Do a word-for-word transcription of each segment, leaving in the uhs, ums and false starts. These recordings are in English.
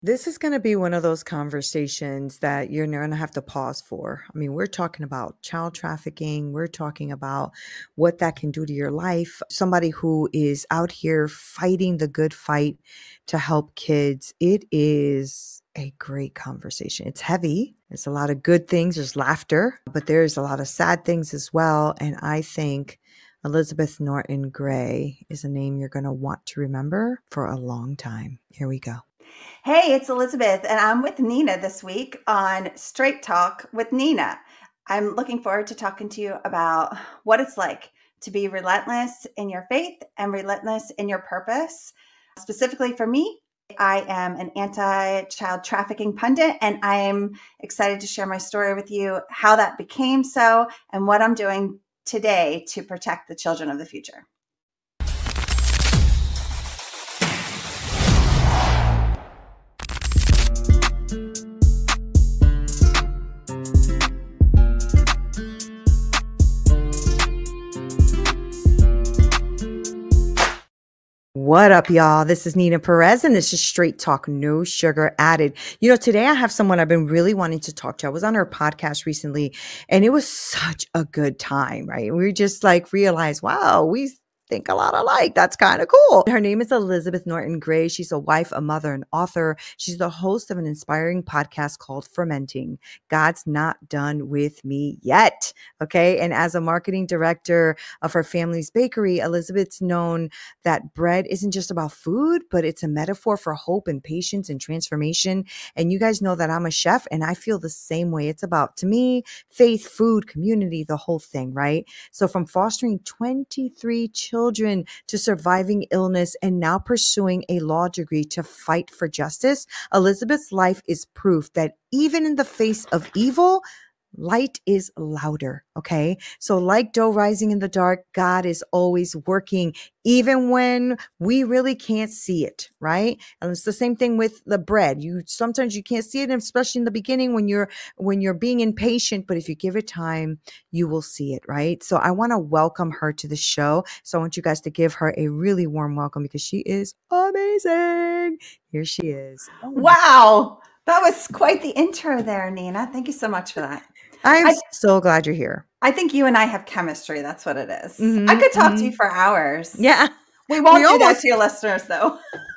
This is going to be one of those conversations that you're going to have to pause for. I mean, we're talking about child trafficking. We're talking about what that can do to your life. Somebody who is out here fighting the good fight to help kids. It is a great conversation. It's heavy. There's a lot of good things. There's laughter, but there's a lot of sad things as well. And I think Elizabeth Norton Gray is a name you're going to want to remember for a long time. Here we go. Hey, it's Elizabeth, and I'm with Nina this week on Straight Talk with Nina. I'm looking forward to talking to you about what it's like to be relentless in your faith and relentless in your purpose. Specifically for me, I am an anti-child trafficking pundit, and I'm excited to share my story with you, how that became so, and what I'm doing today to protect the children of the future. What up, y'all? This is Nina Perez, and this is Straight Talk, no sugar added. You know, today I have someone I've been really wanting to talk to. I was on her podcast recently, and it was such a good time, right? We just like realized, wow, we think a lot alike. That's kind of cool. Her name is Elizabeth Norton Gray. She's a wife, a mother, an author. She's the host of an inspiring podcast called Fermenting. God's Not Done With Me Yet. Okay. And as a marketing director of her family's bakery, Elizabeth's known that bread isn't just about food, but it's a metaphor for hope and patience and transformation. And you guys know that I'm a chef, and I feel the same way. It's about, to me, faith, food, community, the whole thing, right? So from fostering twenty-three children to surviving illness and now pursuing a law degree to fight for justice, Elizabeth's life is proof that even in the face of evil, light is louder. Okay. So like dough rising in the dark, God is always working, even when we really can't see it. Right. And it's the same thing with the bread. You sometimes you can't see it, especially in the beginning when you're, when you're being impatient, but if you give it time, you will see it. Right. So I want to welcome her to the show. So I want you guys to give her a really warm welcome because she is amazing. Here she is. Oh my Wow. That was quite the intro there, Nina. Thank you so much for that. I'm I, so glad you're here. I think you and I have chemistry. That's what it is. I Mm-hmm, could talk to mm-hmm. you for hours. Yeah. We We won't do that almost to your listeners, though.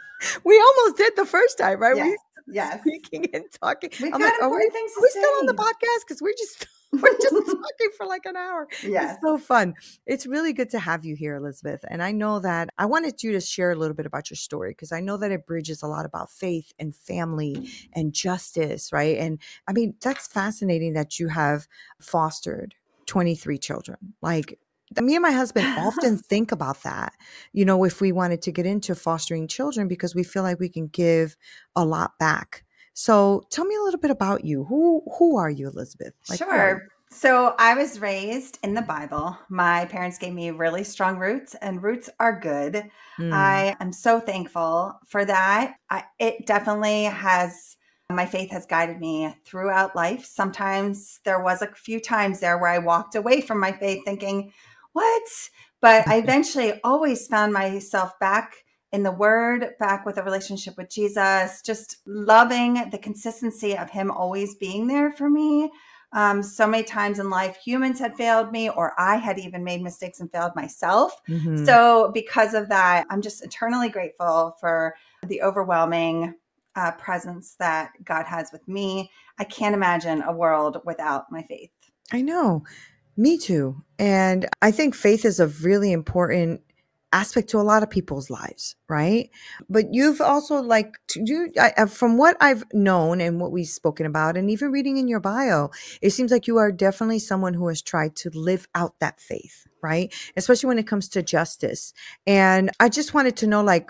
we almost did the first time, right? Yes, We yes. speaking and talking. We've I'm got like, are we important things are to we still on the say. podcast? Because we're just we're just talking for like an hour. It's Yes. so fun. It's really good to have you here, Elizabeth. And I know that I wanted you to share a little bit about your story because I know that it bridges a lot about faith and family and justice, right? And I mean, that's fascinating that you have fostered twenty-three children. Like me and my husband often think about that, you know, if we wanted to get into fostering children because we feel like we can give a lot back. So tell me a little bit about you. Who who are you, Elizabeth? Like who are you? Sure. So I was raised in the Bible. My parents gave me really strong roots, and roots are good. Mm, I am so thankful for that. I, it definitely has, my faith has guided me throughout life. Sometimes there was a few times there where I walked away from my faith thinking, what? But I eventually always found myself back in the word, back with a relationship with Jesus, just loving the consistency of him always being there for me. Um, so many times in life, humans had failed me, or I had even made mistakes and failed myself. hmm So, because of that, I'm just eternally grateful for the overwhelming uh, presence that God has with me. I can't imagine a world without my faith. I know. Me too. And I think faith is a really important aspect to a lot of people's lives, right? But you've also like to you I, I- from what I've known and what we've spoken about and even reading in your bio, it seems like you are definitely someone who has tried to live out that faith, right? Especially when it comes to justice. And I just wanted to know like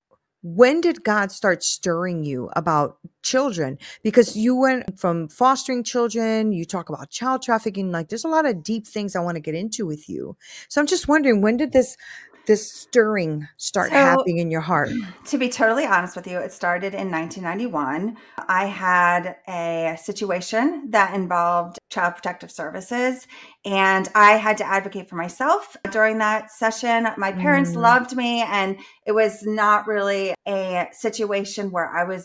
when did God start stirring you about children? Because you went from fostering children, you talk about child trafficking, like there's a lot of deep things I want to get into with you. So I'm just wondering, when did this this stirring start So, happening in your heart? to be totally honest with you, it started in nineteen ninety-one. I had a situation that involved Child Protective Services, and I had to advocate for myself during that session. My parents Mm, loved me, and it was not really a situation where I was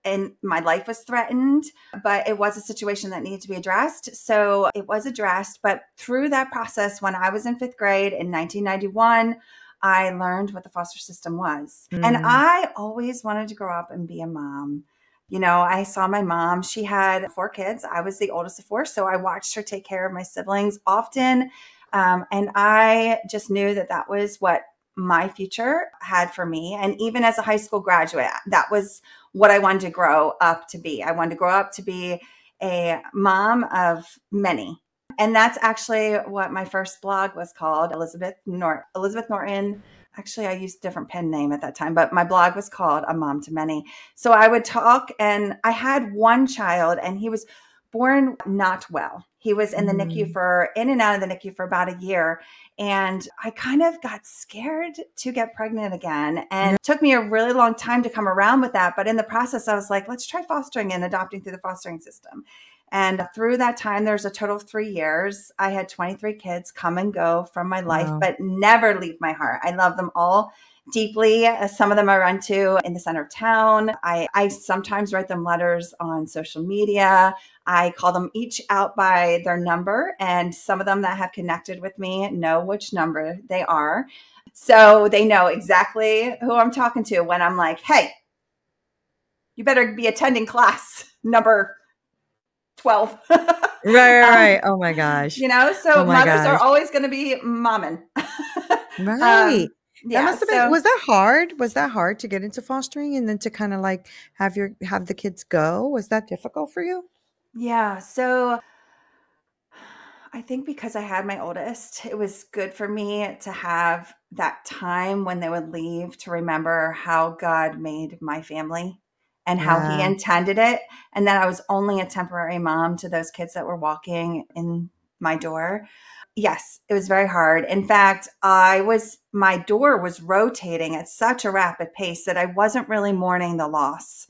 and my life was threatened, but it was a situation that needed to be addressed. So it was addressed. But through that process, when I was in fifth grade in nineteen ninety-one, I learned what the foster system was. And Mm. I always wanted to grow up and be a mom. You know, I saw my mom, she had four kids. I was the oldest of four. So I watched her take care of my siblings often. Um, and I just knew that that was what my future had for me. And even as a high school graduate, that was what I wanted to grow up to be. I wanted to grow up to be a mom of many. And that's actually what my first blog was called, Elizabeth Nor- Elizabeth Norton. Actually, I used a different pen name at that time, but my blog was called A Mom to Many. So I would talk, and I had one child, and he was born not well. He was in the N I C U Mm. for, in and out of the N I C U for about a year. And I kind of got scared to get pregnant again. And Yeah. it took me a really long time to come around with that. But in the process, I was like, let's try fostering and adopting through the fostering system. And through that time, there's a total of three years. I had twenty-three kids come and go from my life, Wow. but never leave my heart. I love them all deeply. Uh, Some of them I run to in the center of town. I, I sometimes write them letters on social media. I call them each out by their number, and some of them that have connected with me know which number they are. So they know exactly who I'm talking to when I'm like, hey, you better be attending class number twelve. Right, right, um, right. Oh my gosh. you know, Oh so my mothers are gosh. always going to be momming. Right. um, That yeah. must have been, So was that hard? Was that hard to get into fostering and then to kind of like have your have the kids go? Was that difficult for you? yeah. So I think because I had my oldest, it was good for me to have that time when they would leave to remember how God made my family and how He Yeah. intended it. And that I was only a temporary mom to those kids that were walking in my door. Yes, it was very hard. In fact, I was, my door was rotating at such a rapid pace that I wasn't really mourning the loss.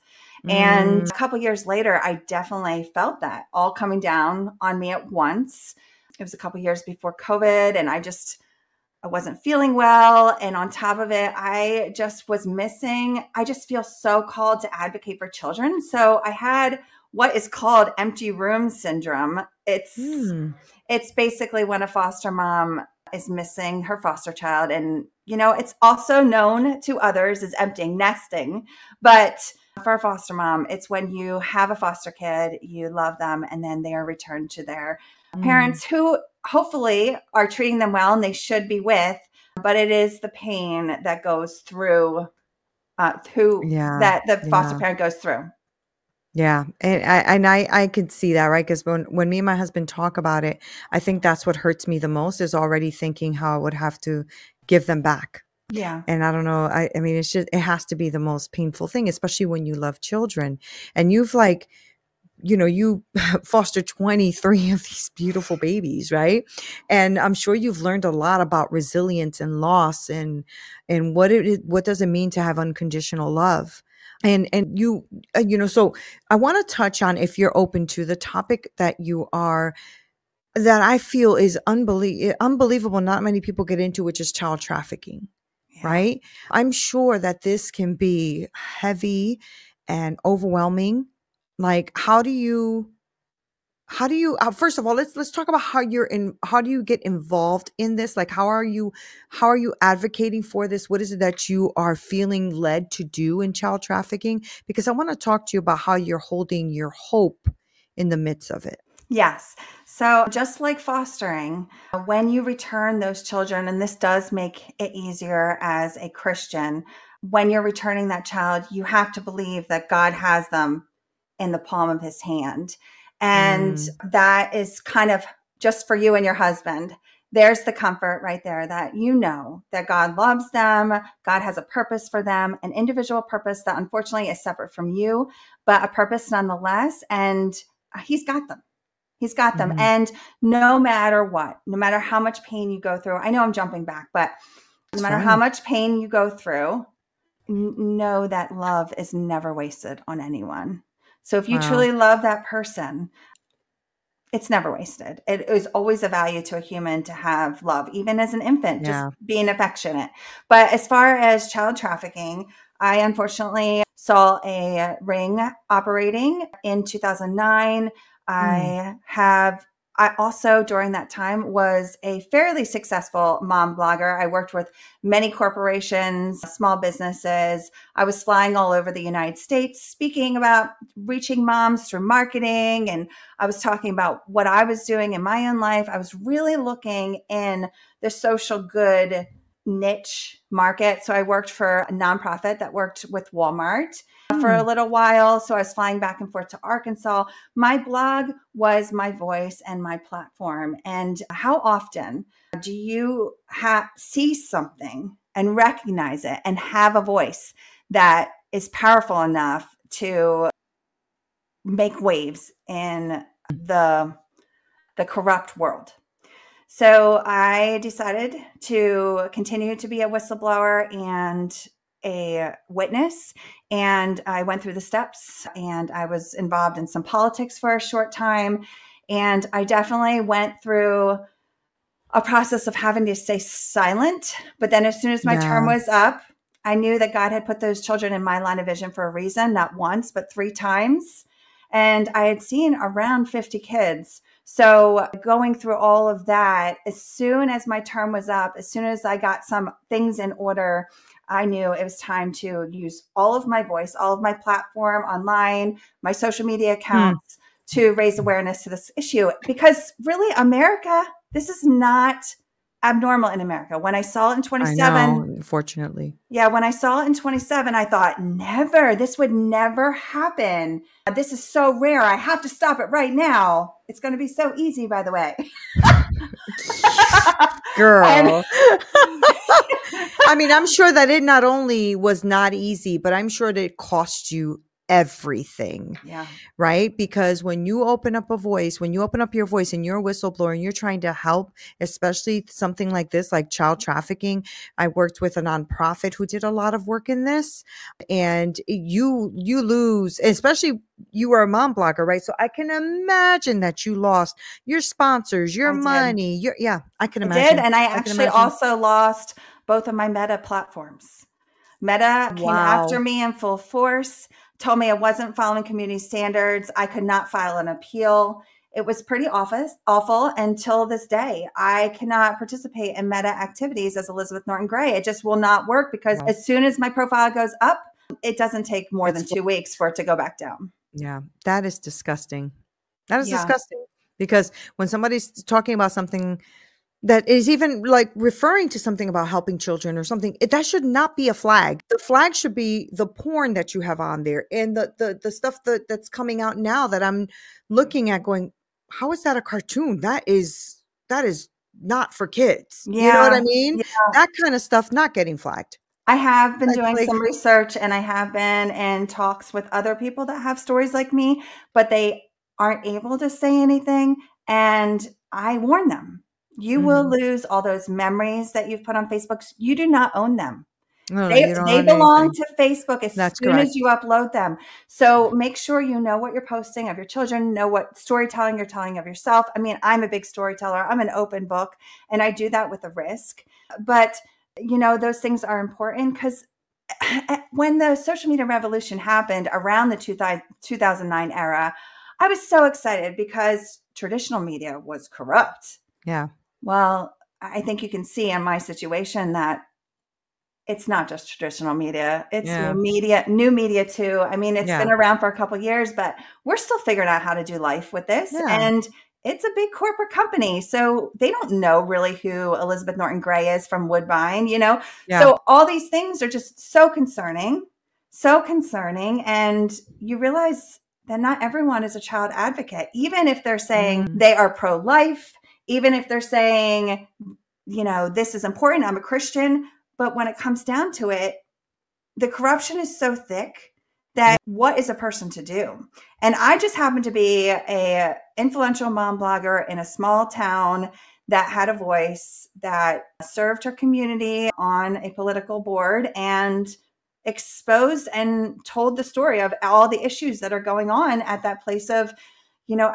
And Mm, a couple years later, I definitely felt that all coming down on me at once. It was a couple years before COVID, and I just, I wasn't feeling well. And on top of it, I just was missing. I just feel so called to advocate for children. So I had what is called empty room syndrome. It's mm, it's basically when a foster mom is missing her foster child. And, you know, it's also known to others as empty nesting. But for a foster mom, it's when you have a foster kid, you love them, and then they are returned to their mm. parents who hopefully are treating them well and they should be with. But it is the pain that goes through, uh, who Yeah. that the foster Yeah. parent goes through. Yeah, and I and I I could see that, right? Because when when me and my husband talk about it, I think that's what hurts me the most is already thinking how I would have to give them back. Yeah. And I don't know, I I mean, it's just it has to be the most painful thing, especially when you love children and you've like, you know, you fostered twenty-three of these beautiful babies, right? And I'm sure you've learned a lot about resilience and loss and and what it is, what does it mean to have unconditional love. And and you uh, you know, so I want to touch on if you're open to the topic that you are that I feel is unbelie- unbelievable not many people get into, which is child trafficking, Yeah. right? I'm sure that this can be heavy and overwhelming. Like, how do you how do you uh, first of all, let's let's talk about how you're in how do you get involved in this? Like, how are you how are you advocating for this? What is it that you are feeling led to do in child trafficking? Because I want to talk to you about how you're holding your hope in the midst of it. Yes. So, just like fostering, when you return those children, and this does make it easier as a Christian, when you're returning that child, you have to believe that God has them in the palm of his hand. And Mm, that is kind of just for you and your husband. There's the comfort right there that you know that God loves them. God has a purpose for them, an individual purpose that unfortunately is separate from you, but a purpose nonetheless. And he's got them. He's got them. mhm. And no matter what, no matter how much pain you go through, I know I'm jumping back, but no It's matter how fine. much pain you go through, n- know that love is never wasted on anyone. So if you Wow. truly love that person, it's never wasted. It is always a value to a human to have love, even as an infant, just Yeah. being affectionate. But as far as child trafficking, I unfortunately saw a ring operating in two thousand nine. Mm. I have I also, during that time, was a fairly successful mom blogger. I worked with many corporations, small businesses. I was flying all over the United States, speaking about reaching moms through marketing. And I was talking about what I was doing in my own life. I was really looking in the social good niche market. So I worked for a nonprofit that worked with Walmart for a little while. So I was flying back and forth to Arkansas. My blog was my voice and my platform. And how often do you ha- see something and recognize it and have a voice that is powerful enough to make waves in the, the corrupt world? So I decided to continue to be a whistleblower and a witness. And I went through the steps, and I was involved in some politics for a short time. And I definitely went through a process of having to stay silent. But then as soon as my term Yeah. was up, I knew that God had put those children in my line of vision for a reason, not once, but three times. And I had seen around fifty kids. So going through all of that, as soon as my term was up, as soon as I got some things in order, I knew it was time to use all of my voice, all of my platform online, my social media Hmm. accounts to raise awareness to this issue. Because really, America, this is not abnormal in America. When I saw it in I twenty-seven, know, unfortunately. yeah, when I saw it in twenty-seven, I thought, never, this would never happen. This is so rare. I have to stop it right now. It's going to be so easy, by the way. And Girl. I mean, I'm sure that it not only was not easy, but I'm sure that it cost you everything, yeah, right? Because when you open up a voice, when you open up your voice and you're a whistleblower and you're trying to help, especially something like this, like child trafficking, I worked with a nonprofit who did a lot of work in this, and you you lose, especially you were a mom blogger, right? So I can imagine that you lost your sponsors, your I did. money, your yeah, I can I did. imagine. And I I can actually imagine. also lost both of my Meta platforms. Meta came after Wow. me in full force, told me I wasn't following community standards. I could not file an appeal. It was pretty awful, awful until this day. I cannot participate in Meta activities as Elizabeth Norton Gray. It just will not work because Wow. as soon as my profile goes up, it doesn't take more It's than fu- two weeks for it to go back down. yeah, that is disgusting. That is Yeah, disgusting because when somebody's talking about something that is even like referring to something about helping children or something, it, that should not be a flag. The flag should be the porn that you have on there and the the the stuff that that's coming out now that I'm looking at going, how is that a cartoon? That is that is not for kids. You know what yeah, I mean? yeah. That kind of stuff not getting flagged. I have been That's doing like, some research, and I have been in talks with other people that have stories like me, but they aren't able to say anything. And I warn them, you will mhm. lose all those memories that you've put on Facebook. You do not own them. No, no, They you don't they own belong anything. to Facebook as That's soon correct. as you upload them. So make sure you know what you're posting of your children, know what storytelling you're telling of yourself. I mean, I'm a big storyteller. I'm an open book, and I do that with a risk. But you know, those things are important because when the social media revolution happened around the two thousand nine era, I was so excited because traditional media was corrupt. Yeah. Well, I think you can see in my situation that it's not just traditional media. It's new Yeah. media, new media too. I mean, it's Yeah. been around for a couple of years, but we're still figuring out how to do life with this. Yeah. And it's a big corporate company. So they don't know really who Elizabeth Norton Gray is from Woodbine, you know? Yeah. So all these things are just so concerning, so concerning. And you realize that not everyone is a child advocate, even if they're saying Mm. they are pro life, even if they're saying, you know, this is important. I'm a Christian. But when it comes down to it, the corruption is so thick Yeah. that what is a person to do? And I just happen to be a influential mom blogger in a small town that had a voice, that served her community on a political board and exposed and told the story of all the issues that are going on at that place of, you know,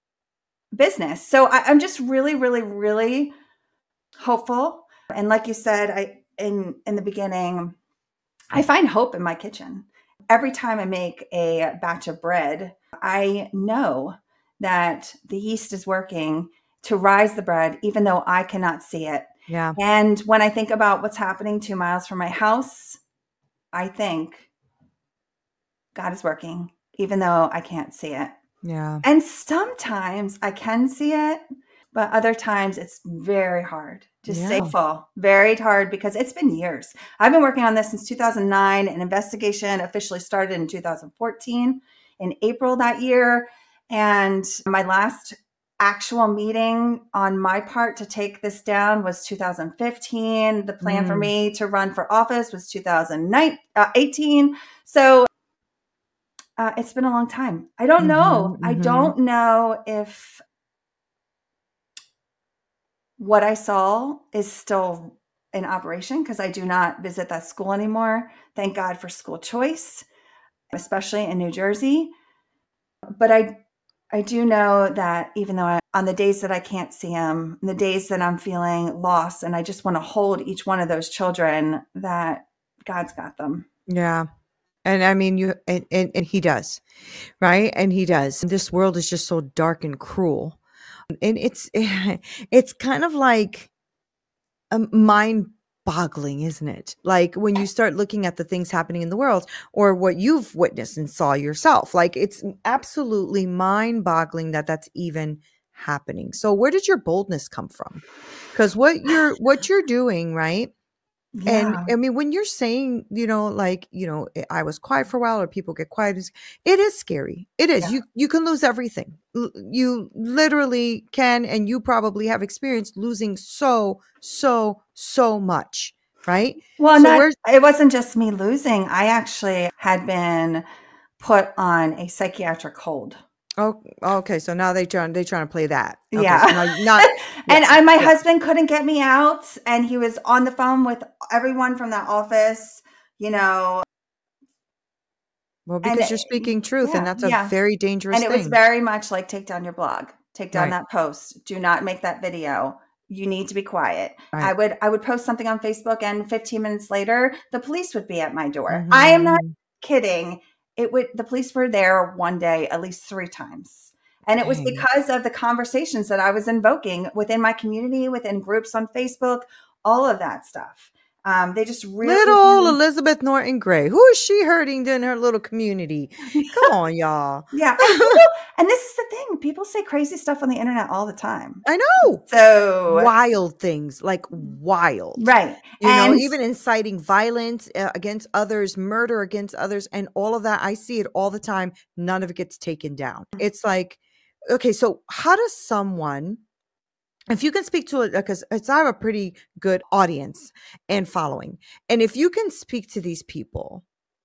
business. So I, I'm just really, really, really hopeful. And like you said, I in in the beginning, I find hope in my kitchen. Every time I make a batch of bread, I know that the yeast is working to rise the bread, even though I cannot see it. Yeah. And when I think about what's happening two miles from my house, I think God is working, even though I can't see it. Yeah. And sometimes I can see it, but other times it's very hard to stay Yeah. full, very hard because it's been years. I've been working on this since two thousand nine. An investigation officially started in two thousand fourteen in April that year. And my last actual meeting on my part to take this down was two thousand fifteen. The plan for Mm. me to run for office was two thousand eighteen. So uh, it's been a long time. I don't know. Mm-hmm, I mm-hmm. don't know if what I saw is still in operation because I do not visit that school anymore. Thank God for school choice, especially in New Jersey. But I I do know that even though I, on the days that I can't see them, the days that I'm feeling lost and I just want to hold each one of those children, that God's got them. Yeah. And I mean, you, and, and, and he does, right? And he does. This world is just so dark and cruel. And it's, it's kind of like um, mind boggling, isn't it? Like when you start looking at the things happening in the world or what you've witnessed and saw yourself, like it's absolutely mind boggling that that's even happening. So where did your boldness come from? Because what you're, what you're doing, right? And Yeah. I mean, when you're saying, you know, like, you know, "I I was quiet for a while," or people get quiet, it's- it is scary. It is. Yeah. You you can lose everything. L- You literally can, and you probably have experienced losing so, so, so much, right? Well, So not where's it wasn't just me losing. I actually had been put on a psychiatric hold. oh okay, so now they trying they trying to play that. Okay, so Yeah. now you not And yes, I my yes. husband couldn't get me out, and he was on the phone with everyone from that office, you know, Well, and because you're speaking truth, and yeah, that's a yeah. very And dangerous it was thing. very much like, take down your blog, take down Right, that post, do not make that video. You need to be quiet. I right. would I would post something on Facebook, and fifteen minutes later, the police would be at my door. I am not Mm-hmm. kidding. It would the police were there one day at least three times. And it was Dang. because of the conversations that I was invoking within my community, within groups on Facebook, all of that stuff. Um, they just really, Little really, Elizabeth Norton Gray. Who is she hurting in her little community? Come on, y'all. yeah. And people, and this is the thing, people say crazy stuff on the internet all the time. I know. So, Wild things, like wild. right. You know, And even inciting violence uh, against others, murder against others, and all of that. I see it all the time. None of it gets taken down. It's like, okay, so how does someone, if you can speak to it, because it's I have a pretty good audience and following, and if you can speak to these people,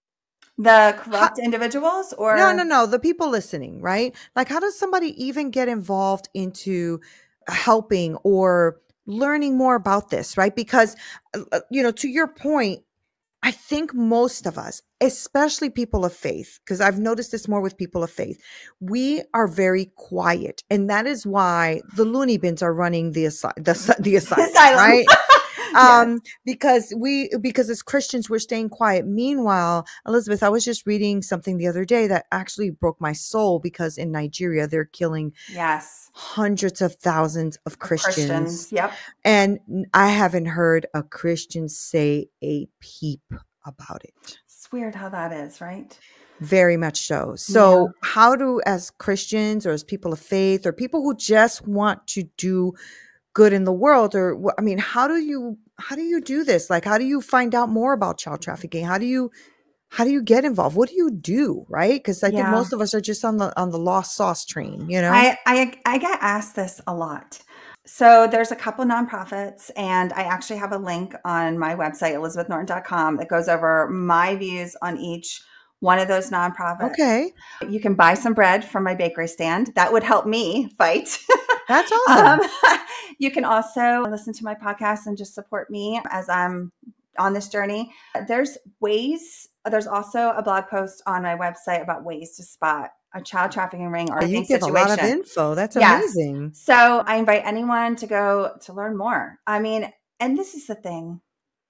the how, corrupt individuals no, no, or no. The people listening, right? Like, how does somebody even get involved into helping or learning more about this, right? Because, uh, uh, you know, to your point, I think most of us, especially people of faith, because I've noticed this more with people of faith, we are very quiet. And that is why the loony bins are running the, asi- the, as- the asylum, asylum. right? Yes. um because we because as Christians we're staying quiet. Meanwhile, Elizabeth, I was just reading something the other day that actually broke my soul, because in Nigeria they're killing Yes. hundreds of thousands of Of Christians, Christians. Yep. and n- I haven't heard a Christian say a peep about it. It's weird how that is, right? Very much so. Yeah. So how do, as Christians or as people of faith or people who just want to do good in the world, or wh- I mean, how do you how do you do this? Like, how do you find out more about child trafficking? How do you how do you get involved? What do you do? Right? Because I think Yeah. most of us are just on the on the lost sauce train, you know? I, I I get asked this a lot. So there's a couple nonprofits, and I actually have a link on my website, elizabeth norton dot com, that goes over my views on each one of those nonprofits. Okay. You can buy some bread from my bakery stand. That would help me fight. That's um, awesome. you can also listen to my podcast and just support me as I'm on this journey. There's ways, there's also a blog post on my website about ways to spot a child trafficking ring or You anything give a lot of situation. info. That's Yes. amazing. So I invite anyone to go to learn more. I mean, and this is the thing.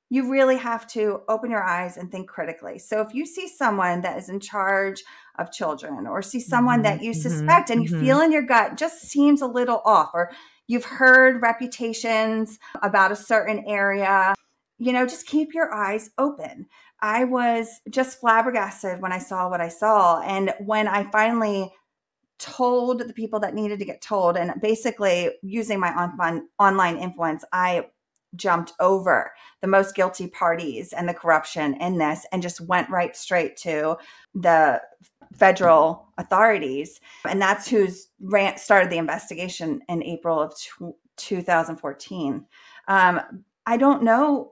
you really have to open your eyes and think critically. So if you see someone that is in charge of children, or see someone Mhm, that you mhm, suspect and you feel mhm. in your gut just seems a little off, or you've heard reputations about a certain area, you know, just keep your eyes open. I was just flabbergasted when I saw what I saw. And when I finally told the people that needed to get told, and basically using my on- online influence, I jumped over the most guilty parties and the corruption in this and just went right straight to the federal authorities. And that's who's ran, started the investigation in April of two thousand fourteen. Um, I don't know.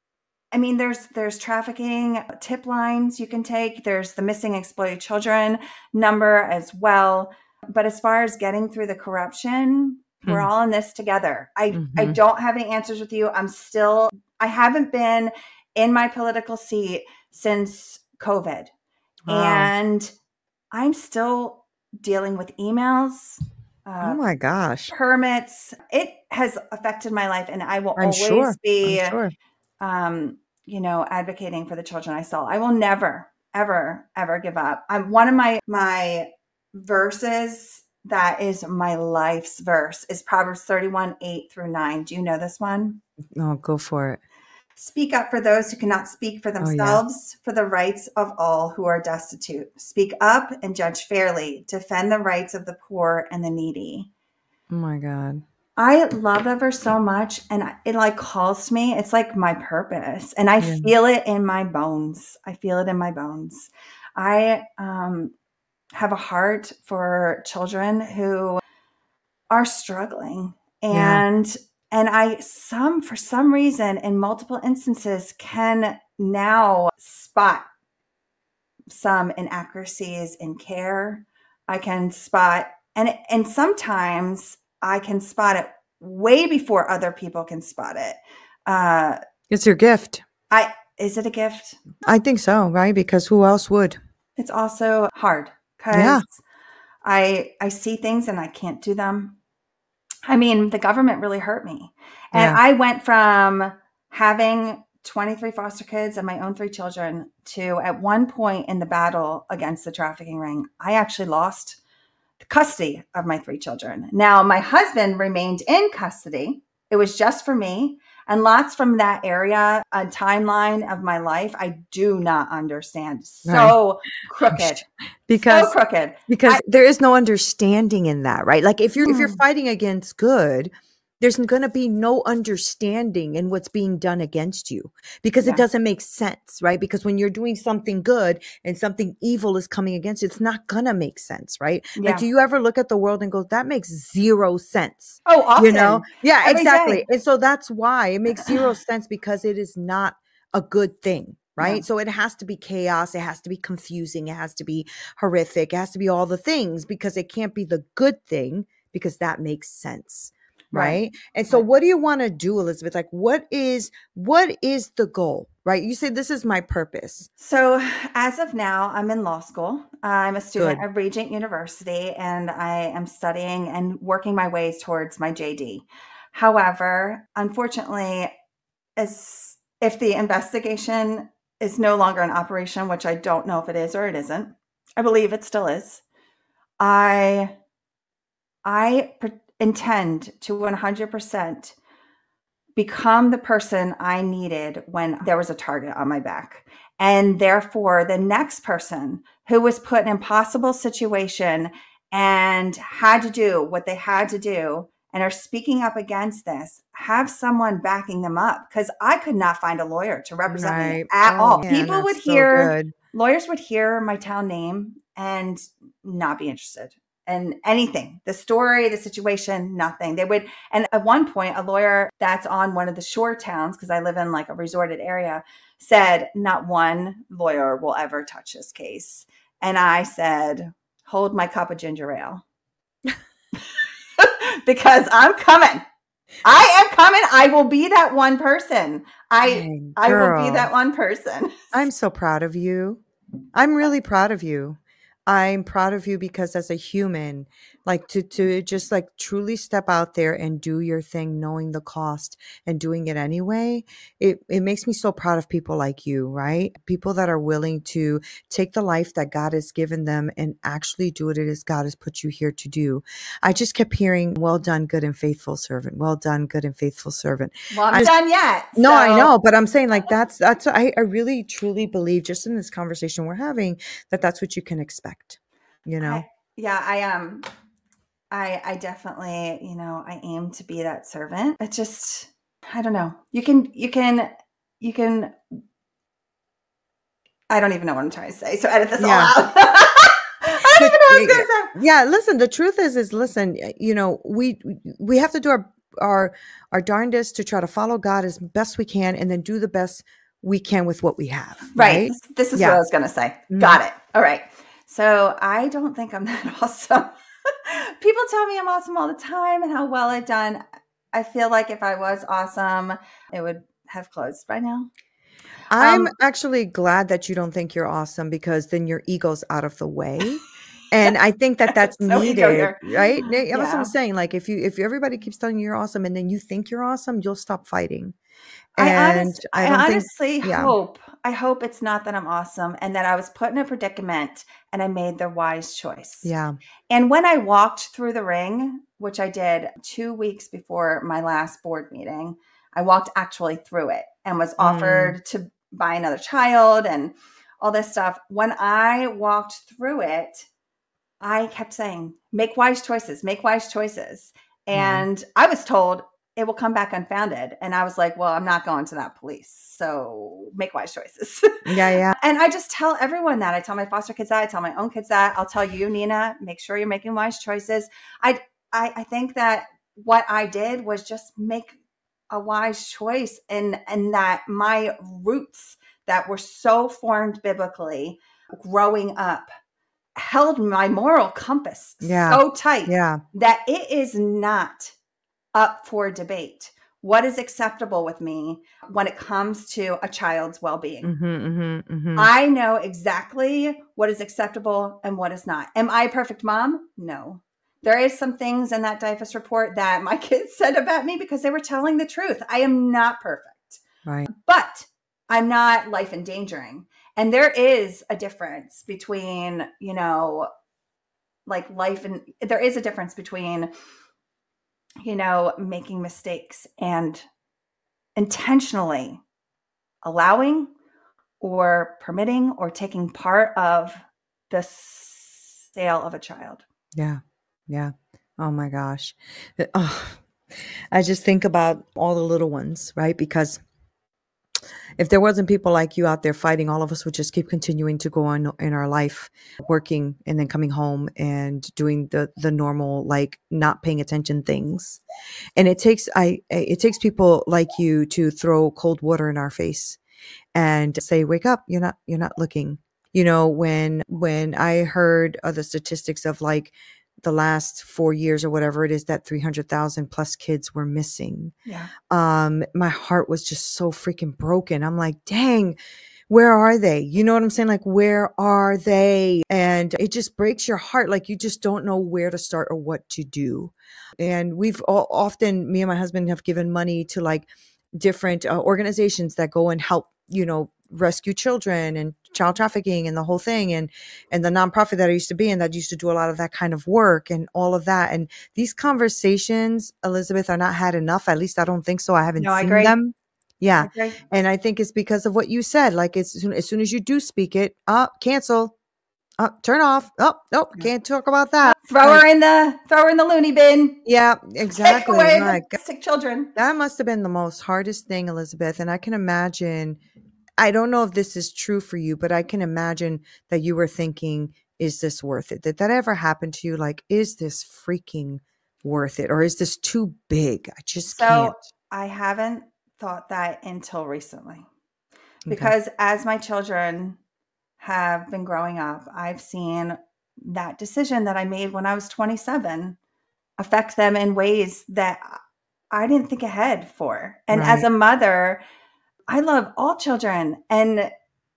I mean, there's there's trafficking tip lines you can take. There's the missing exploited children number as well. But as far as getting through the corruption, we're Mm, all in this together. I I mhm. don't have any answers with you. I'm still I haven't been in my political seat since COVID. Wow. And I'm still dealing with emails, Oh uh, my gosh. permits. It has affected my life, and I will I'm always sure. I'm be sure. um, you know, advocating for the children I saw. I will never, ever, ever give up. I'm one of my my verses that is my life's verse is Proverbs thirty-one, eight through nine. Do you know this one? No, go for it. Speak up for those who cannot speak for Oh, yeah. themselves, for the rights of all who are destitute. Speak up and judge fairly. Defend the rights of the poor and the needy. Oh my God. I love that verse so much, and it like calls to me. It's like my purpose, and I Yeah. feel it in my bones. I feel it in my bones. I um, have a heart for children who are struggling, Yeah. and and I some for some reason in multiple instances can now spot some inaccuracies in care. I can spot, and and sometimes I can spot it way before other people can spot it. Uh, It's your gift. I is it a gift? I think so, right? Because who else would? It's also hard because Yeah. I I see things and I can't do them. I mean, the government really hurt me, and Yeah. I went from having twenty-three foster kids and my own three children to at one point in the battle against the trafficking ring, I actually lost custody of my three children. Now, my husband remained in custody. It was just for me. And lots from that area, a timeline of my life, I do not understand. Right. So crooked, so Because crooked. because I, there is no understanding in that, right? Like if you're if you're mm, fighting against good, there's going to be no understanding in what's being done against you because it yeah, doesn't make sense, right? Because when you're doing something good and something evil is coming against you, it's not going to make sense, right? Like, yeah. do you ever look at the world and go, that makes zero sense? Oh, You know? often, Yeah, every exactly. day. And so that's why it makes zero sense because it is not a good thing. Yeah, Right. So it has to be chaos. It has to be confusing. It has to be horrific. It has to be all the things because it can't be the good thing because that makes sense. right, Right. And so right. what do you want to do, Elizabeth? Like what is what is the goal? Right. You say this is my purpose. So, as of now, I'm in law school. I'm a student Good. at Regent University, and I am studying and working my way towards my J D. However, unfortunately, as if the investigation is no longer in operation, which I don't know if it is or it isn't, I believe it still is. I I pre- intend to one hundred percent become the person I needed when there was a target on my back. And therefore, the next person who was put in an impossible situation and had to do what they had to do and are speaking up against this, have someone backing them up because I could not find a lawyer to represent me Right. at Oh all. man, People would that's so hear, good. lawyers would hear my town name and not be interested in anything, the story, the situation, nothing. They would, and at one point, a lawyer that's on one of the shore towns, because I live in like a resorted area, said, not one lawyer will ever touch this case. And I said, hold my cup of ginger ale because I'm coming. I am coming. I will be that one person. I Dang, I will be girl. that one person. I'm so proud of you. I'm really proud of you. I'm proud of you because as a human, like to to just like truly step out there and do your thing, knowing the cost and doing it anyway, it it makes me so proud of people like you, right? People that are willing to take the life that God has given them and actually do what it is God has put you here to do. I just kept hearing, "Well done, good and faithful servant. Well done, good and faithful servant." Well, I'm I not done yet. no, I So know, but I'm saying like that's that's I, I really truly believe just in this conversation we're having that that's what you can expect, you I, know? yeah, I um I I definitely, you know, I aim to be that servant. It just I don't know. You can you can you can I don't even know what I'm trying to say. So edit this all Yeah. out. I don't The, even know what I was yeah, going to say. yeah, listen, the truth is is listen, y- you know, we we have to do our our our darndest to try to follow God as best we can and then do the best we can with what we have, Right. right? This, this is what I Yeah. was going to say. Mhm. Got it. All right. So I don't think I'm that awesome. People tell me I'm awesome all the time and how well I've done. I feel like if I was awesome, it would have closed by now. I'm Um, actually glad that you don't think you're awesome because then your ego's out of the way. And I think that that's no ego needed, here. right? N- That's what I'm Yeah. saying. Like if you if everybody keeps telling you you're awesome and then you think you're awesome, you'll stop fighting. I And honest I I don't think, honestly yeah, hope I hope it's not that I'm awesome and that I was put in a predicament and I made the wise choice. yeah. And when I walked through the ring, which I did two weeks before my last board meeting, I walked actually through it and was Mm, offered to buy another child and all this stuff. When I walked through it, I kept saying, make wise choices, make wise choices. yeah. And I was told it will come back unfounded. And I was like, well, I'm not going to that police. So make wise choices. Yeah, yeah. And I just tell everyone that. I tell my foster kids that. I tell my own kids that. I'll tell you, Nina, make sure you're making wise choices. I, I, I think that what I did was just make a wise choice, and and that my roots that were so formed biblically growing up held my moral compass Yeah. so tight Yeah. that it is not up for debate what is acceptable with me when it comes to a child's well-being. Mhm, mhm, mhm. I know exactly what is acceptable and what is not. Am I a perfect mom? No. There is some things in that D I F A S report that my kids said about me because they were telling the truth. I am not perfect, Right. but I'm not life endangering. And there is a difference between, you know, like life and there is a difference between, you know, making mistakes and intentionally allowing or permitting or taking part of the sale of a child. Yeah. Yeah. Oh my gosh. Uh, Oh, I just think about all the little ones, right? Because if there wasn't people like you out there fighting, all of us would just keep continuing to go on in our life, working and then coming home and doing the the normal, like not paying attention things. And it takes I it takes people like you to throw cold water in our face and say, "Wake up! You're not you're not looking." You know, when when I heard of the statistics of like the last four years or whatever it is that three hundred thousand plus kids were missing, Yeah. um, my heart was just so freaking broken. I'm like, dang, where are they? You know what I'm saying? Like, where are they? And it just breaks your heart. Like, you just don't know where to start or what to do. And we've all, often, me and my husband have given money to like different uh, organizations that go and help, you know, rescue children and child trafficking and the whole thing. And, and the nonprofit that I used to be in that used to do a lot of that kind of work and all of that. And these conversations, Elizabeth, are not had enough. At least I don't think so. I haven't No, I seen agree. them. I Yeah. agree. And I think it's because of what you said. Like as soon as, soon as you do speak it, uh, cancel, uh, turn off. Oh, nope. Yeah. Can't talk about that. Throw Like, her in the throw her in the loony bin. yeah, Take exactly. away the Like sick children. that must have been the most hardest thing, Elizabeth. And I can imagine, I don't know if this is true for you, but I can imagine that you were thinking, is this worth it? Did that ever happen to you? Like, is this freaking worth it? Or is this too big? I just So can't. I haven't thought that until recently. Okay. Because as my children have been growing up, I've seen that decision that I made when I was twenty-seven affect them in ways that I didn't think ahead for. And as Right. a mother, I love all children. And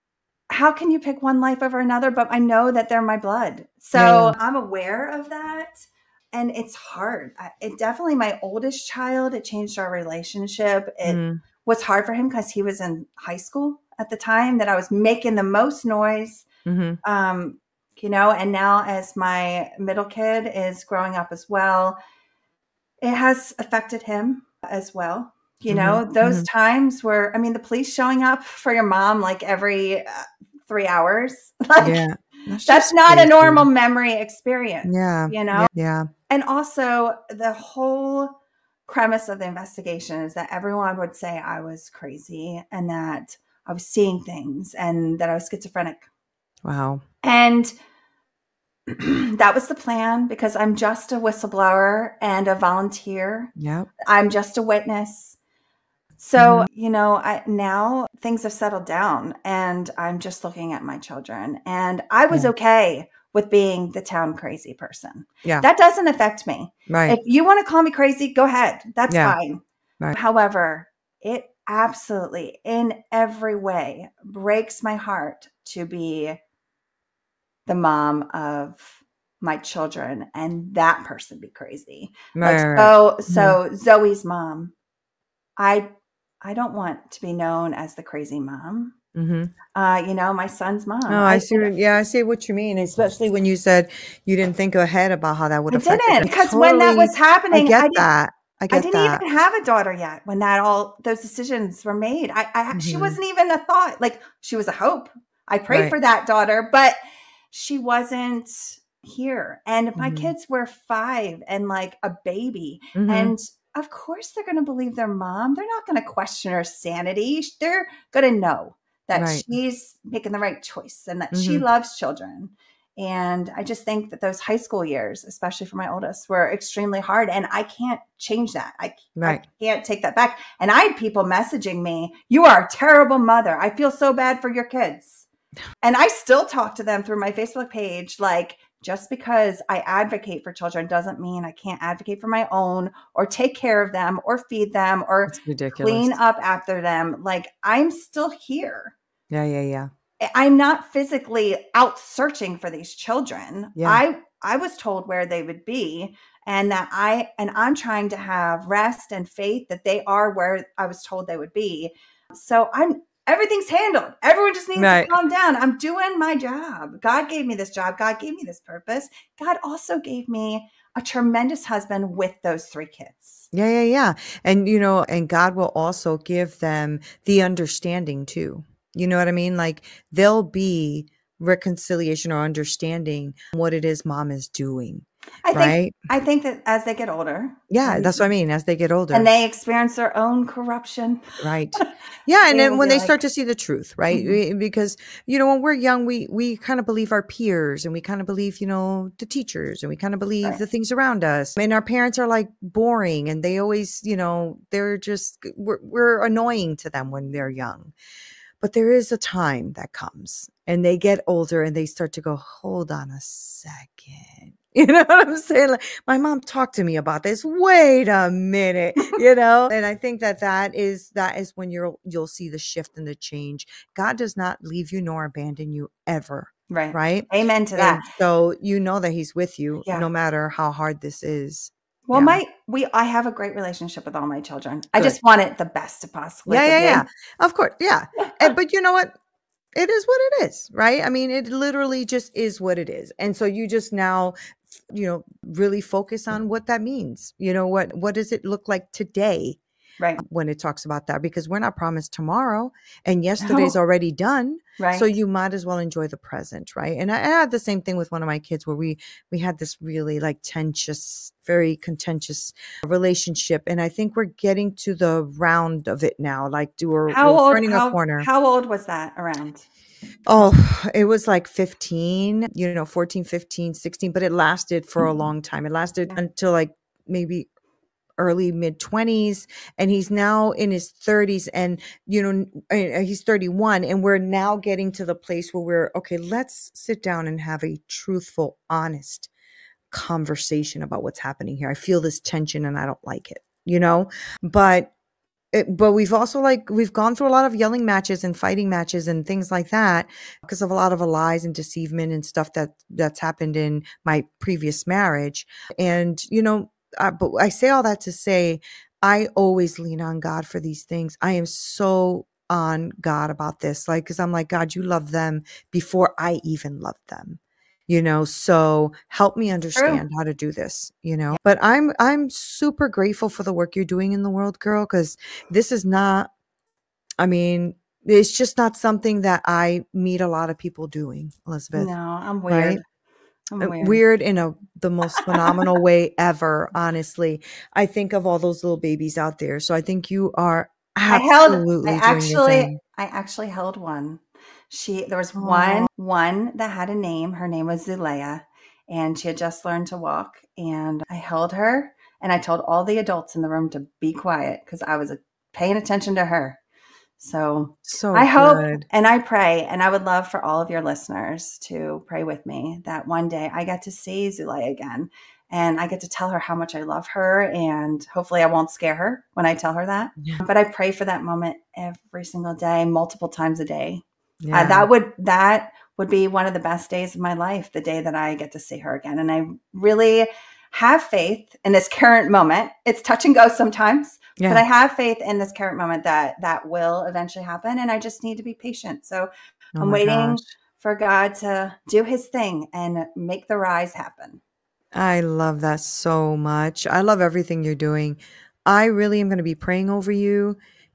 how can you pick one life over another? But I know that they're my blood. So Yeah, yeah. I'm aware of that. And it's hard. I- It definitely, my oldest child, it changed our relationship. It Mm, was hard for him because he was in high school at the time that I was making the most noise. hmm Um, you know, and now as my middle kid is growing up as well, it has affected him as well. You hmm know, those hmm times where, I mean, the police showing up for your mom like every uh, three hours, like Yeah. That's that's just not a normal crazy. memory experience, Yeah. you know? Yeah. Yeah. And also, the whole premise of the investigation is that everyone would say I was crazy and that I was seeing things and that I was schizophrenic. Wow. And that was the plan because I'm just a whistleblower and a volunteer. Yep. I'm just a witness. hmm So, you know, I, now things have settled down and I'm just looking at my children. And I was Yeah. okay with being the town crazy person. Yeah. That doesn't affect me. Right. If you want to call me crazy, go ahead. That's Yeah. fine. Right. However, it absolutely, in every way, breaks my heart to be the mom of my children and that person be crazy. Like, Right. Right. so, hmm so Zoe's mom, I I don't want to be known as the crazy mom. hmm Uh, you know, my son's mom. Oh, I I think see. What, yeah, I see what you mean. Especially when you said you didn't think ahead about how that would I affect it. didn't I because when that totally, was I happening, get I didn't that. I I get didn't that. even have a daughter yet when that all those decisions were made. I, I she hmm wasn't even a thought. Like, she was a hope. I prayed Right. for that daughter, but she wasn't here. And my hmm kids were five and like a baby. hmm And of course they're going to believe their mom. They're not going to question her sanity. They're going to know that Right. she's making the right choice and that she hmm loves children. And I just think that those high school years, especially for my oldest, were extremely hard. And I can't change that. I, I Right. can't take that back. And I had people messaging me, "You are a terrible mother. I feel so bad for your kids." And I still talk to them through my Facebook page. Like, just because I advocate for children doesn't mean I can't advocate for my own or take care of them or feed them or It's ridiculous. clean up after them. Like, I'm still here. Yeah. Yeah. Yeah. I'm not physically out searching for these children. Yeah. I I was told where they would be and that I and I'm trying to have rest and faith that they are where I was told they would be. So I'm everything's handled. Everyone just needs to Right. calm down. I'm doing my job. God gave me this job. God gave me this purpose. God also gave me a tremendous husband with those three kids. Yeah. Yeah. Yeah. And, you know, and God will also give them the understanding too. You know what I mean? Like there'll be reconciliation or understanding what it is mom is doing. I think Right. I think that as they get older Yeah. and That's what I mean. As they get and older. they experience their own corruption, Right. Yeah, and they then will when be they like, start to see the truth, right? mhm, We- Because you know, when we're young, we we kind of believe our peers and we kind of believe, you know, the teachers and we kind of believe right, the things around us. And our parents are like boring and they always, you know, they're just we're we're annoying to them when they're young. But there is a time that comes and they get older and they start to go, hold on a second. You know what I'm saying? Like, my mom talked to me about this. Wait a minute, you know? And I think that that is that is when you'll you'll see the shift and the change. God does not leave you nor abandon you ever, right. right? Amen to that. And so you know that he's with you no Yeah. matter how hard this is. Well, Yeah, my we I have a great relationship with all my children. I good. just want it the best it possibly Yeah, could yeah, yeah. be. Of course, yeah. And but you know what? It is what it is, right? I mean, it literally just is what it is. And so you just now, you know, really focus on what that means. You know, what what does it look like today Right. when it talks about that? Because we're not promised tomorrow and yesterday's No. already done. So Right. you might as well enjoy the present, right? And I, I had the same thing with one of my kids where we we had this really like tensious, very contentious relationship. And I think we're getting to the round of it now. Like do we're, How we're old turning a how corner. how old was that around? Oh, it was like fifteen, you know, fourteen, fifteen, sixteen, but it lasted for a long time. It lasted Yeah. until like maybe early mid twenties and he's now in his thirties and you know uh, he's thirty-one and we're now getting to the place where we're okay, let's sit down and have a truthful, honest conversation about what's happening here. I feel this tension and I don't like it, you know? But it, but we've also like we've gone through a lot of yelling matches and fighting matches and things like that because of a lot of lies and deceivement and stuff that that's happened in my previous marriage. And you know, I, but I say all that to say I always lean on God for these things. I am so on God about this, like, because I'm like, God, you love them before I even loved them. You know, so help me True. understand how to do this, you know. Yeah. But I'm I'm super grateful for the work you're doing in the world, girl, because this is not, I mean, it's just not something that I meet a lot of people doing, No, Elizabeth, I'm right? weird. I'm Uh, weird. Weird in a the most phenomenal way ever, honestly. I think of all those little babies out there. So I think you are I held I absolutely doing your actually thing. I actually held one. She there was Oh, one one that had a name. Her name was Zulea, and she had just learned to walk. And I held her, and I told all the adults in the room to be quiet because I was uh, paying attention to her. So so I hope good. and I pray, and I would love for all of your listeners to pray with me that one day I get to see Zulay again and I get to tell her how much I love her. And hopefully I won't scare her when I tell her that. Yeah. But I pray for that moment every single day, multiple times a day. Uh, Yeah. that would that would be one of the best days of my life, the day that I get to see her again. And I really have faith in this current moment. It's touch and go sometimes, but I Yeah. have faith in this current moment that that will eventually happen. And I just need to be patient. So Oh I'm my gosh. waiting for God to do his thing and make the rise happen. I love that so much. I love everything you're doing. I really am going to be praying over you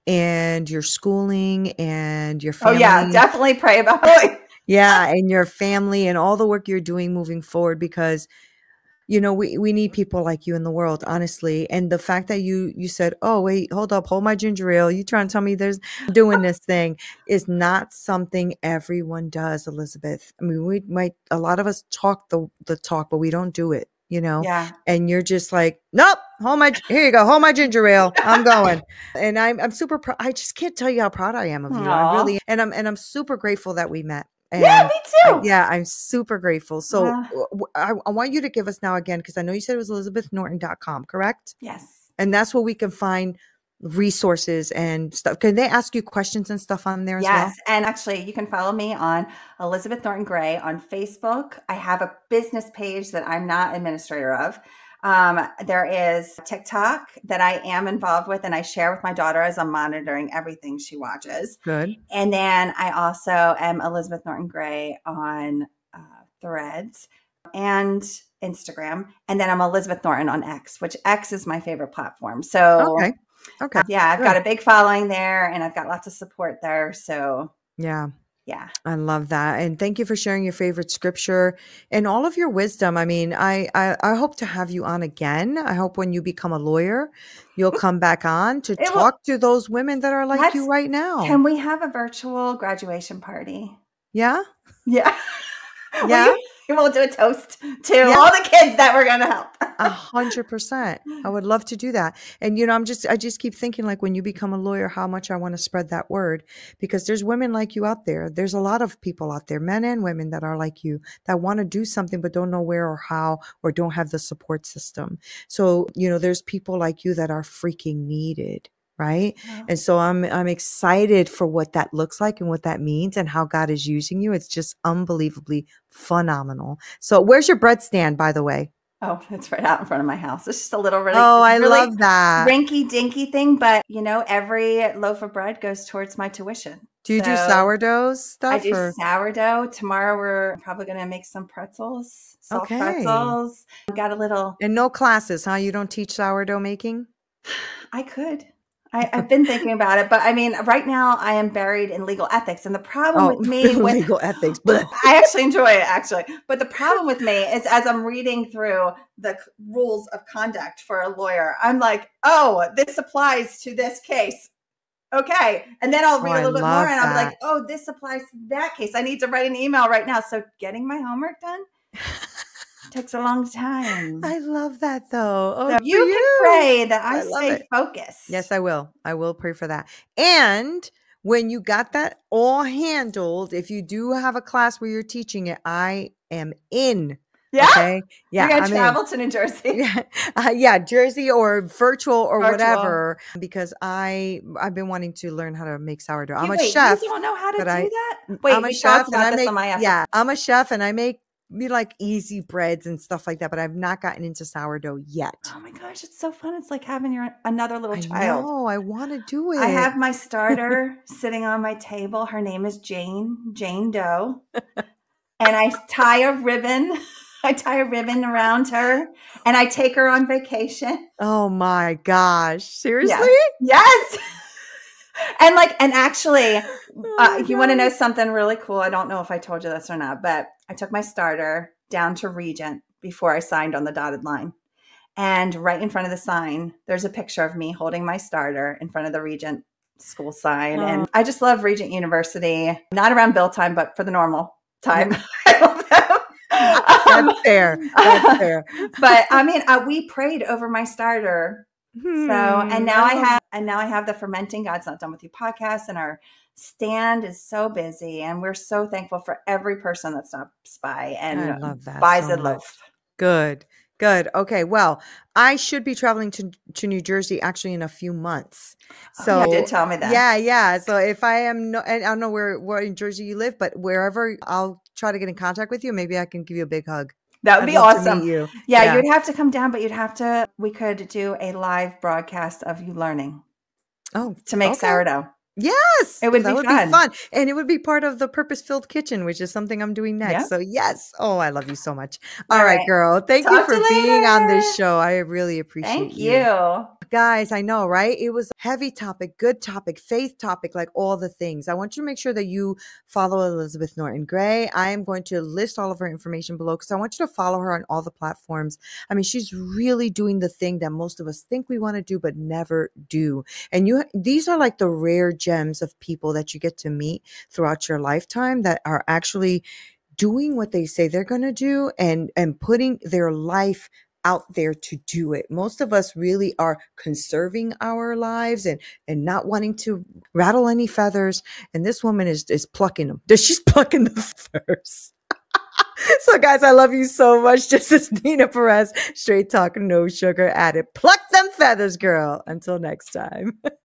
and your schooling and your Oh, yeah, family. definitely pray about it. Yeah, and your family and all the work you're doing moving forward because you know, we we need people like you in the world, honestly. And the fact that you you said, "Oh, wait, hold up, hold my ginger ale. You trying to tell me there's doing this thing is not something everyone does, Elizabeth. I mean, we might a lot of us talk the the talk, but we don't do it, you know? Yeah. And you're just like, "Nope, hold my here you go, hold my ginger ale. I'm going." And I'm I'm super proud. I just can't tell you how proud I am of you. I Aw. really and I'm and I'm super grateful that we met. Yeah, And me I, too. yeah, I'm super grateful. So Uh, w- w- I, I want you to give us now again, because I know you said it was elizabeth norton dot com, correct? yes. And that's where we can find resources and stuff. Can they ask you questions and stuff on there as Yes. well? And actually, you can follow me on Elizabeth Norton Gray on Facebook. I have a business page that I'm not administrator of. Um, there is TikTok that I am involved with and I share with my daughter as I'm monitoring everything she watches. Good. And then I also am Elizabeth Norton Gray on uh, Threads and Instagram. And then I'm Elizabeth Norton on X, which X is my favorite platform. So Okay. Okay. yeah, I've got Good. a big following there and I've got lots of support there. So Yeah. yeah. I love that. And thank you for sharing your favorite scripture and all of your wisdom. I mean, I, I, I hope to have you on again. I hope when you become a lawyer, you'll come back on to It will talk to those women that are like you let's right now. can we have a virtual graduation party? Yeah. Yeah. we Yeah. we'll do a toast to Yeah. all the kids that we're gonna help. A hundred percent. I would love to do that. And, you know, I'm just, I just keep thinking like when you become a lawyer, how much I want to spread that word because there's women like you out there. There's a lot of people out there, men and women that are like you that want to do something, but don't know where or how, or don't have the support system. So, you know, there's people like you that are freaking needed. Right. Oh, And so I'm, I'm excited for what that looks like and what that means and how God is using you. It's just unbelievably phenomenal. So where's your bread stand, by the way? oh, it's right out in front of my house. It's just a little really, Oh, I really love that. rinky dinky thing, but you know, every loaf of bread goes towards my tuition. Do you do So sourdough I stuff do or sourdough. Tomorrow we're probably going to make some pretzels, soft okay. pretzels. Got a little, And no classes, huh? You don't teach sourdough making? I could. I, I've been thinking about it, but I mean, right now I am buried in legal ethics. And the problem Oh, with me with, legal ethics. Blech. I actually enjoy it actually. But the problem with me is as I'm reading through the c- rules of conduct for a lawyer, I'm like, oh, this applies to this case. Okay. And then I'll Oh, read a I little bit more love and I'll be like, that. oh, this applies to that case. I need to write an email right now. So getting my homework done takes a long time. I love that though. Oh, So good for you can you. pray that I I love stay it. Yes, focused. I will. I will pray for that. And when you got that all handled, if you do have a class where you're teaching it, I am in. Yeah. Okay. You're Yeah. going to I'm in. travel to New Jersey. Yeah, uh, yeah, Jersey or virtual or Virtual. whatever, because I I've been wanting to learn how to make sourdough. I'm You, a wait, you chef, don't know how to but do I that? n- Wait, I'm a we talked chef and about I this make on my episode. yeah, I'm a chef and I make you like easy breads and stuff like that, but I've not gotten into sourdough yet. Oh my gosh, it's so fun. It's like having your another little I child. know, I want to do I it. have my starter sitting on my table. Her name is Jane, Jane Doe. And I tie a ribbon. I tie a ribbon around her and I take her on vacation. Oh my gosh. Seriously? Yes. Yes. And like, and actually, Oh uh, my you want to know gosh. something really cool? I don't know if I told you this or not, but I took my starter down to Regent before I signed on the dotted line. And right in front of the sign, there's a picture of me holding my starter in front of the Regent school sign. Oh. And I just love Regent University, not around bill time, but for the normal time. Yeah. I love them. Um, That's fair. That's fair. but I mean, uh, we prayed over my starter. Hmm, So, and now I I love have, and now I have the Fermenting God's Not Done With You podcast, and our stand is so busy, and we're so thankful for every person that stops by I and love that buys so a much. loaf. Good. Good. Okay. Well, I should be traveling to to New Jersey actually in a few months. So Oh, yeah, you did tell me that. yeah, yeah. So if I am no, and I don't know where where in Jersey you live, but wherever, I'll try to get in contact with you. Maybe I can give you a big hug. That would I'd be love to awesome. meet you. Yeah, Yeah. you'd have to come down, but you'd have to, we could do a live broadcast of you learning Oh, to make okay. sourdough. Yes. It would that be would fun. be fun. And it would be part of the Purpose Filled Kitchen, which is something I'm doing next. Yep. So yes. Oh, I love you so much. All All right, right. girl. Thank you Talk to for you being on this later. show. I really appreciate Thank you. you. Guys, I know, right? It was a heavy topic, good topic, faith topic, like all the things. I want you to make sure that you follow Elizabeth Norton Gray. I am going to list all of her information below because I want you to follow her on all the platforms. I mean, she's really doing the thing that most of us think we want to do, but never do. And you, these are like the rare gems of people that you get to meet throughout your lifetime that are actually doing what they say they're going to do and, and putting their life out there to do it. Most of us really are conserving our lives and and not wanting to rattle any feathers. And this woman is is plucking them. She's plucking the feathers. So guys, I love you so much. This is Nina Perez, straight talk, no sugar added. Pluck them feathers, girl. Until next time.